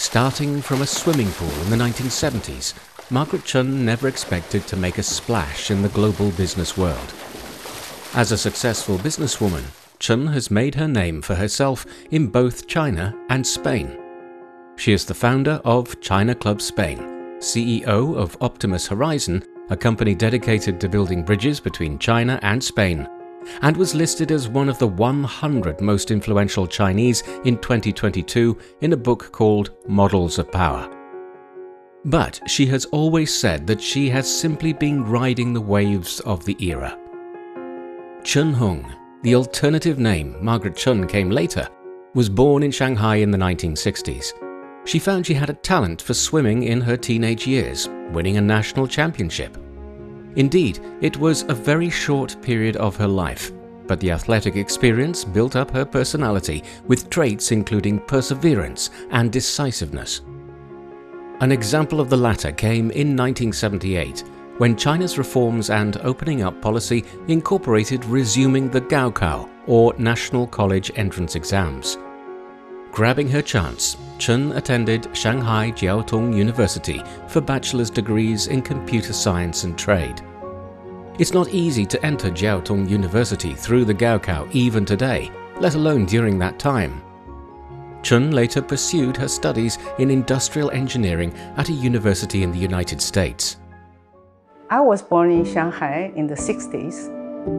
Starting from a swimming pool in the 1970s, Margaret Chun never expected to make a splash in the global business world. As a successful businesswoman, Chun has made her name for herself in both China and Spain. She is the founder of China Club Spain, CEO of Optimus Horizon, a company dedicated to building bridges between China and Spain, and was listed as one of the 100 most influential Chinese in 2022 in a book called Models of Power. But she has always said that she has simply been riding the waves of the era. Chun Hung, the alternative name Margaret Chun came later, was born in Shanghai in the 1960s. She found she had a talent for swimming in her teenage years, winning a national championship. Indeed, it was a very short period of her life, but the athletic experience built up her personality with traits including perseverance and decisiveness. An example of the latter came in 1978, when China's reforms and opening up policy incorporated resuming the Gaokao, or National College Entrance Exams. Grabbing her chance, Chun attended Shanghai Jiaotong University for bachelor's degrees in computer science and trade. It's not easy to enter Jiaotong University through the Gaokao even today, let alone during that time. Chun later pursued her studies in industrial engineering at a university in the United States. I was born in Shanghai in the 60s.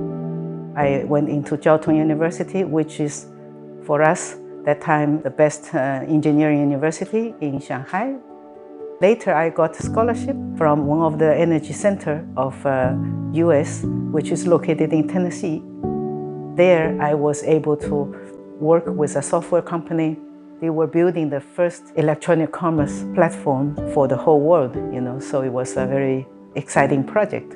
I went into Jiaotong University, which is, for us, that time, the best engineering university in Shanghai. Later, I got a scholarship from one of the energy center of US, which is located in Tennessee. There, I was able to work with a software company. They were building the first electronic commerce platform for the whole world, so it was a very exciting project.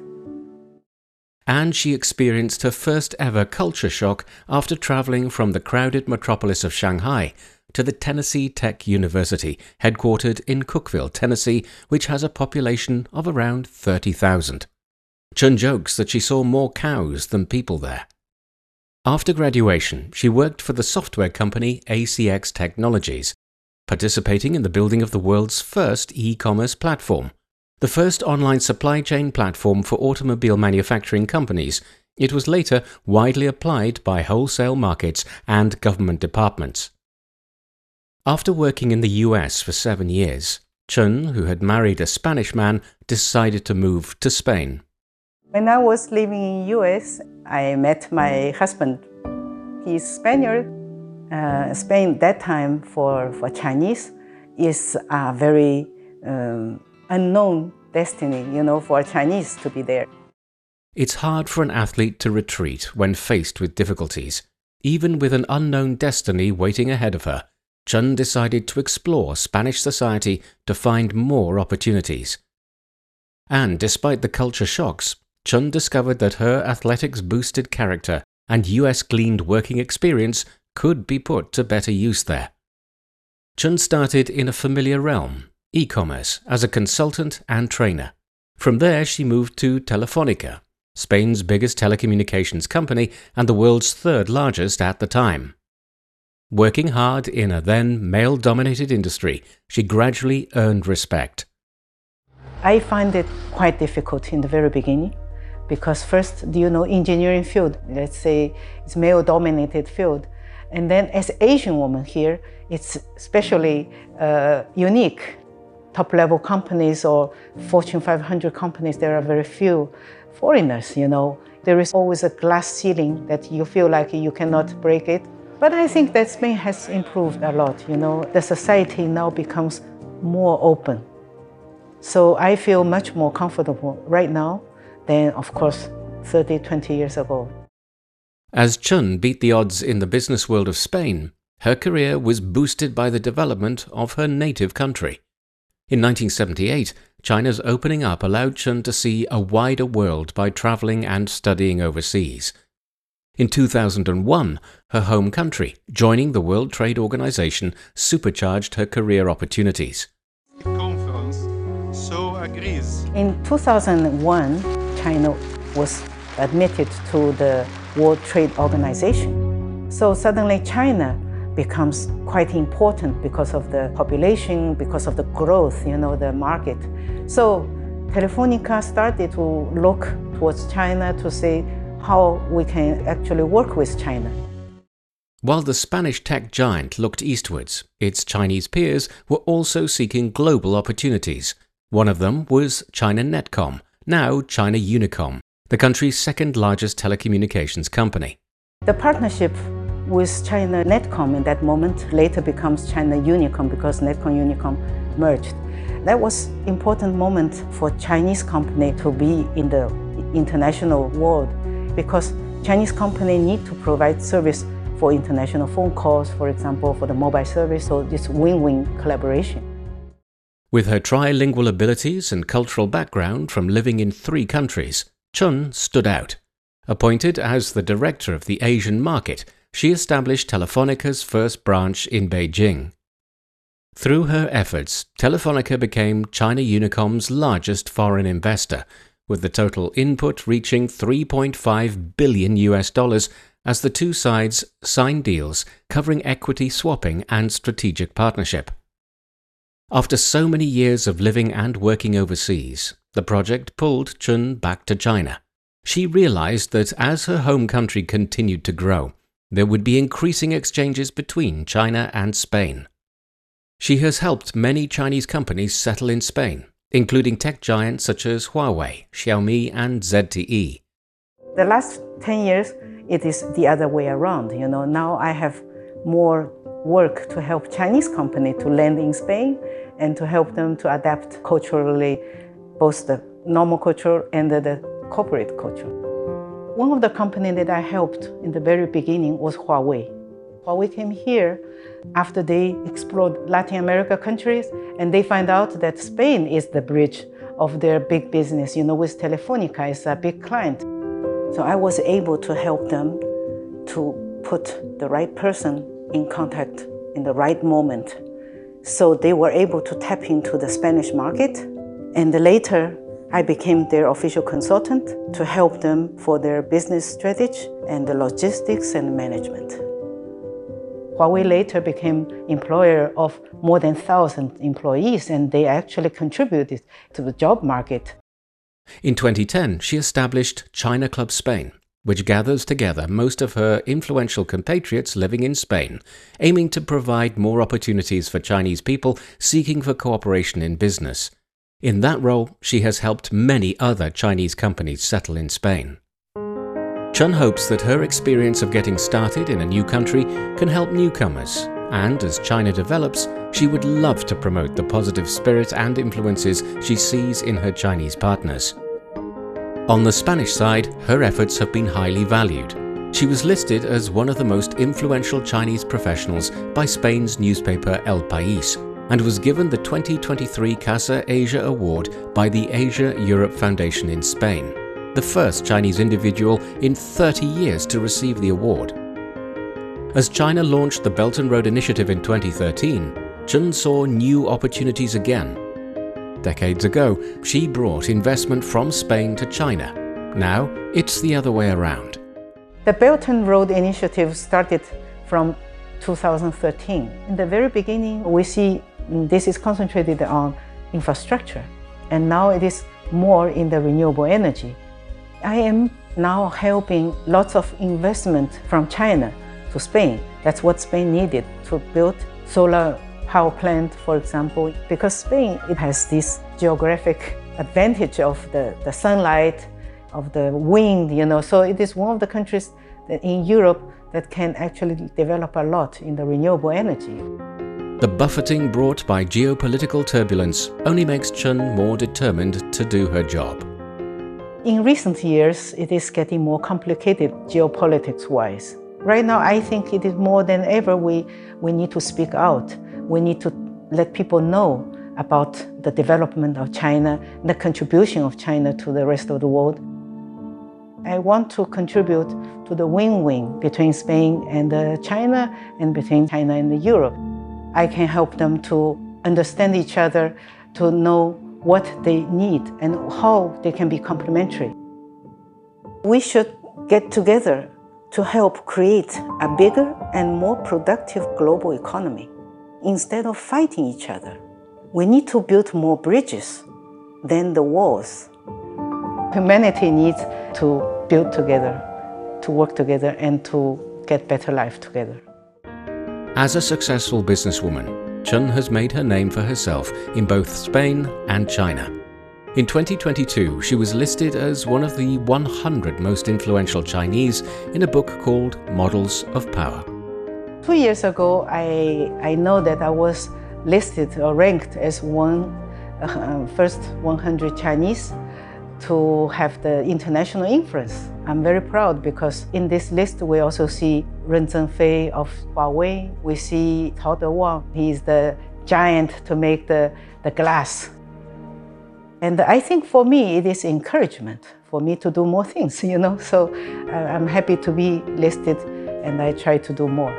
And she experienced her first ever culture shock after traveling from the crowded metropolis of Shanghai to the Tennessee Tech University, headquartered in Cookeville, Tennessee, which has a population of around 30,000. Chun jokes that she saw more cows than people there. After graduation, she worked for the software company ACX Technologies, participating in the building of the world's first e-commerce platform. The first online supply chain platform for automobile manufacturing companies. It was later widely applied by wholesale markets and government departments. After working in the US for 7 years, Chun, who had married a Spanish man, decided to move to Spain. When I was living in US, I met my husband. He's Spaniard. Spain, that time for Chinese, is a very unknown destiny, for Chinese to be there. It's hard for an athlete to retreat when faced with difficulties. Even with an unknown destiny waiting ahead of her, Chun decided to explore Spanish society to find more opportunities. And despite the culture shocks, Chun discovered that her athletics-boosted character and US-gleaned working experience could be put to better use there. Chun started in a familiar realm, e-commerce, as a consultant and trainer. From there, she moved to Telefónica, Spain's biggest telecommunications company and the world's third largest at the time. Working hard in a then male-dominated industry, she gradually earned respect. I find it quite difficult in the very beginning because first, engineering field, let's say it's male-dominated field. And then as an Asian woman here, it's especially unique. Top-level companies or Fortune 500 companies, there are very few foreigners, There is always a glass ceiling that you feel like you cannot break it. But I think that Spain has improved a lot, The society now becomes more open. So I feel much more comfortable right now than, of course, 30, 20 years ago. As Chun beat the odds in the business world of Spain, her career was boosted by the development of her native country. In 1978, China's opening up allowed Chun to see a wider world by traveling and studying overseas. In 2001, her home country, joining the World Trade Organization, supercharged her career opportunities. In 2001, China was admitted to the World Trade Organization. So suddenly China becomes quite important because of the population, because of the growth, the market. So Telefonica started to look towards China to see how we can actually work with China. While the Spanish tech giant looked eastwards, its Chinese peers were also seeking global opportunities. One of them was China Netcom, now China Unicom, the country's second largest telecommunications company. The partnership with China Netcom in that moment later becomes China Unicom because Netcom Unicom merged. That was an important moment for Chinese company to be in the international world because Chinese company need to provide service for international phone calls, for example, for the mobile service, so this win-win collaboration. With her trilingual abilities and cultural background from living in 3 countries, Chun stood out. Appointed as the director of the Asian market, she established Telefonica's first branch in Beijing. Through her efforts, Telefonica became China Unicom's largest foreign investor, with the total input reaching $3.5 billion as the two sides signed deals covering equity swapping and strategic partnership. After so many years of living and working overseas, the project pulled Chun back to China. She realized that as her home country continued to grow, there would be increasing exchanges between China and Spain. She has helped many Chinese companies settle in Spain, including tech giants such as Huawei, Xiaomi, and ZTE. The last 10 years, it is the other way around. Now I have more work to help Chinese companies to land in Spain and to help them to adapt culturally, both the normal culture and the corporate culture. One of the companies that I helped in the very beginning was Huawei. Huawei came here after they explored Latin America countries and they find out that Spain is the bridge of their big business, with Telefonica as a big client. So I was able to help them to put the right person in contact in the right moment. So they were able to tap into the Spanish market. And later, I became their official consultant to help them for their business strategy and the logistics and management. Huawei later became employer of more than 1,000 employees, and they actually contributed to the job market. In 2010, she established China Club Spain, which gathers together most of her influential compatriots living in Spain, aiming to provide more opportunities for Chinese people seeking for cooperation in business. In that role, she has helped many other Chinese companies settle in Spain. Chun hopes that her experience of getting started in a new country can help newcomers, and as China develops, she would love to promote the positive spirit and influences she sees in her Chinese partners. On the Spanish side, her efforts have been highly valued. She was listed as one of the most influential Chinese professionals by Spain's newspaper El País, and was given the 2023 Casa Asia Award by the Asia-Europe Foundation in Spain, the first Chinese individual in 30 years to receive the award. As China launched the Belt and Road Initiative in 2013, Chun saw new opportunities again. Decades ago, she brought investment from Spain to China. Now, it's the other way around. The Belt and Road Initiative started from 2013. In the very beginning, we see this is concentrated on infrastructure, and now it is more in the renewable energy. I am now helping lots of investment from China to Spain. That's what Spain needed to build solar power plant, for example, because Spain, it has this geographic advantage of the sunlight, of the wind, so it is one of the countries that in Europe that can actually develop a lot in the renewable energy. The buffeting brought by geopolitical turbulence only makes Chun more determined to do her job. In recent years, it is getting more complicated geopolitics-wise. Right now, I think it is more than ever we need to speak out. We need to let people know about the development of China, the contribution of China to the rest of the world. I want to contribute to the win-win between Spain and China and between China and Europe. I can help them to understand each other, to know what they need and how they can be complementary. We should get together to help create a bigger and more productive global economy. Instead of fighting each other, we need to build more bridges than the walls. Humanity needs to build together, to work together, and to get better life together. As a successful businesswoman, Chun has made her name for herself in both Spain and China. In 2022, she was listed as one of the 100 most influential Chinese in a book called Models of Power. 2 years ago, I know that I was listed or ranked as first 100 Chinese to have the international influence. I'm very proud because in this list we also see Ren Zhengfei of Huawei. We see Cao Dewang. He is the giant to make the glass. And I think for me it is encouragement for me to do more things, So I'm happy to be listed and I try to do more.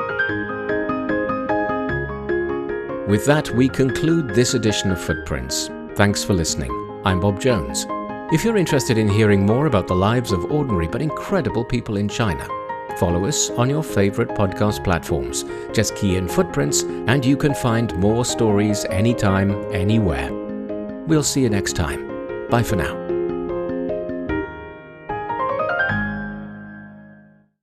With that, we conclude this edition of Footprints. Thanks for listening. I'm Bob Jones. If you're interested in hearing more about the lives of ordinary but incredible people in China, follow us on your favorite podcast platforms. Just key in Footprints and you can find more stories anytime, anywhere. We'll see you next time. Bye for now.